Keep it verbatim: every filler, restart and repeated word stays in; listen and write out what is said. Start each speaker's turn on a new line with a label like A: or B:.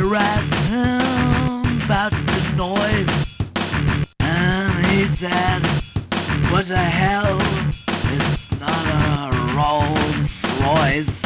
A: asked him about the noise, and he said, what the hell? It's not a Rolls Royce.